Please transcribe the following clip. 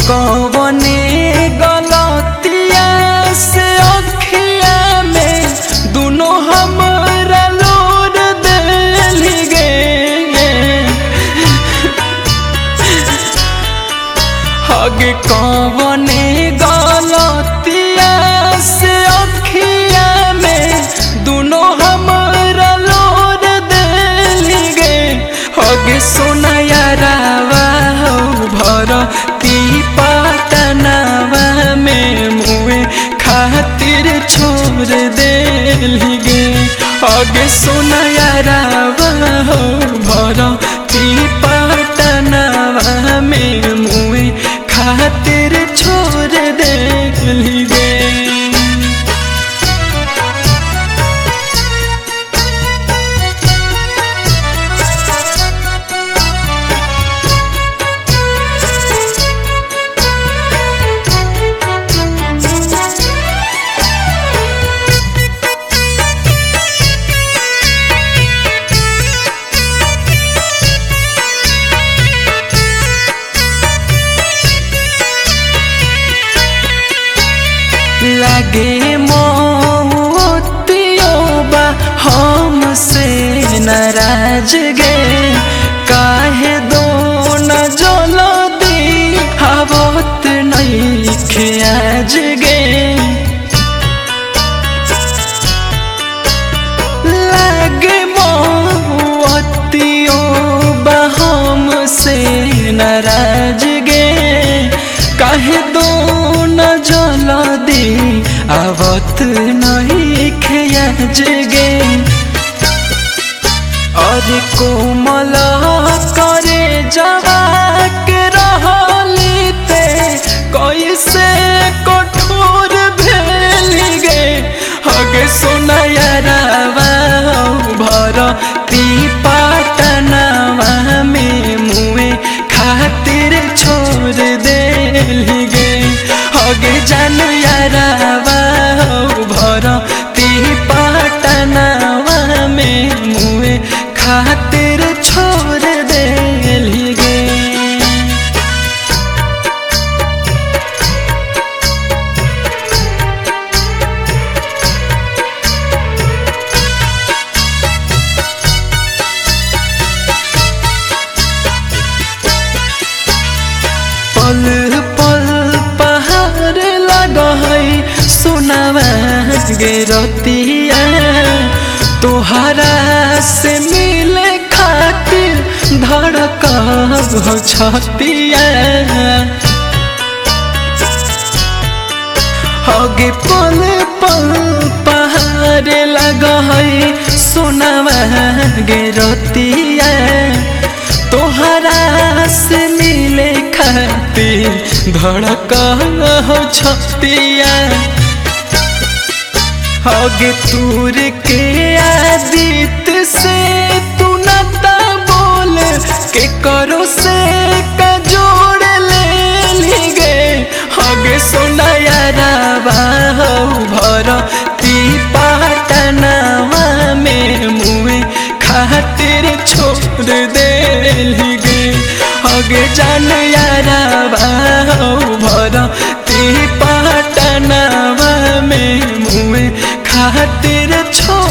कौने गलतिया से अखिया में दोनों हमरा लोर देली गे। हगे कौने गलतिया से अखिया में दोनों हमरा लोर देली गे। हगे सोना यारावा हो भरती पटनावा में मुए खातिर छोड़ देली गे। हगे सोना यारावा हो भरती पटनावा में मुए खातिर छोड़ देली गे। लागे मोतियो बा हमसे नाराज गे। काहे दो न जल्दी आवत नइखे आज गे। लागे मोतियो बा हमसे नाराज गे। काहे दो न जल्दी आवत नइखे आज गे। और कोमल करे जवा के रहली ते कैसे कठोर भेली गे। हगे सोना यारावा भरती पटनावा में मुए खातिर छोड़ देली गे। हगे जान यारावा भरती पटनावा में मुए खातिर छोड़ देली गे। पल पल पहाड़ लगई सुनावा गे रतिया। तोहरा से मिले खातिर धड़क हो छतिया। हगे पल पल पहाड़ लगई सुनावा गे रतिया। तोहरा से मिले खातिर धड़क हो छतिया। हगे तूर के आदित्य से तू नता बोल के करो से का जोड़ लेली गे। हगे सोना यारावा भरती पटनावा में मुए खातिर छोड़ देली गे। हगे जान यारावा भरती पटनावा में मुए खातिर छोड़